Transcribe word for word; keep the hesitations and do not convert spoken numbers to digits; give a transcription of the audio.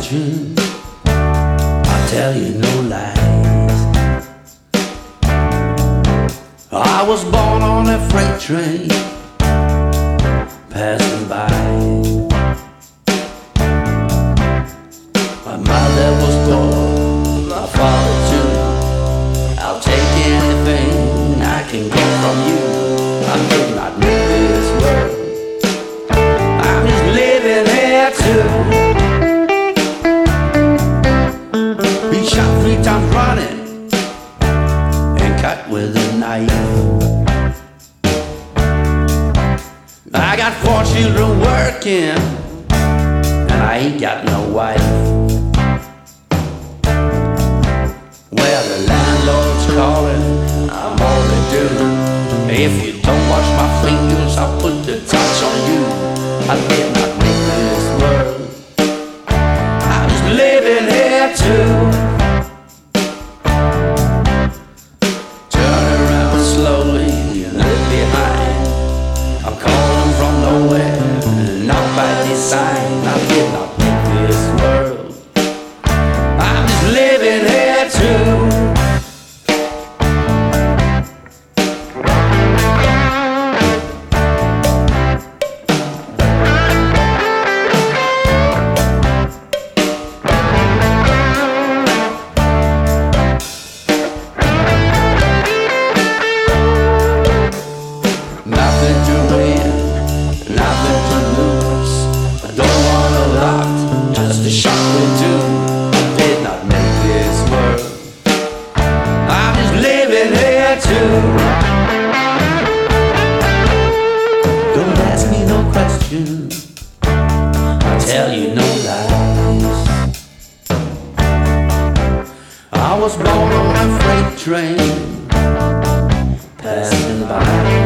question. I tell you no lies. I was born on a freight train passing by. My mother was poor, my father too. I'll take anything I can get from you. I could not make this world. I'm just living here too. Been shot three times running and cut with a knife. I got four children working and I ain't got no wife. Well, the landlord's calling, I'm only due. If you don't wash my fingers, I'll put the touch on you. I did not make this world. I'm just living here too. Turn around slowly and look behind. I'm calling from nowhere, not by design. I did not make this world. I'm just living here too. Nothing to win, nothing to lose. I don't want a lot, just a shot or two. I did not make this world. I'm just living here too. Don't ask me no questions, I tell you no lies. I was born on a freight train passing by.